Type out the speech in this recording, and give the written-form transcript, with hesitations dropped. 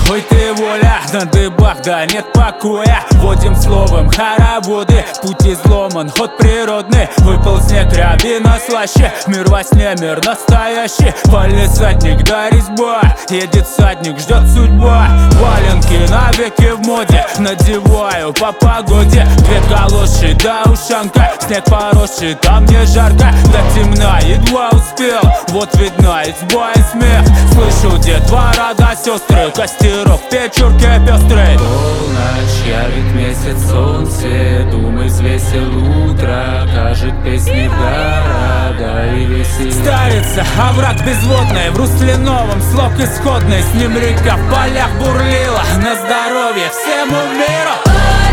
Ой, ты воля, на дыбах, да нет покоя. Водим словом хороводы, путь изломан, ход природный. Выпал снег, рябина слаще, мир во сне, мир настоящий. Полисадник, да резьба, едет всадник, ждет судьба. Валенки навеки в моде, надеваю по погоде. Две калоши, да ушанка, снег поросший, там не жарко. До темна едва успел, вот видна изба и смех. Слышу детвора да сестры, костерок в печурке пестрый. Полночь, явит месяц солнце, думай, взвесил утро, кажет песни в города и веселье. Старится овраг безводный, в русле новом слог исходный. С ним река в полях бурлила, на здоровье всему миру.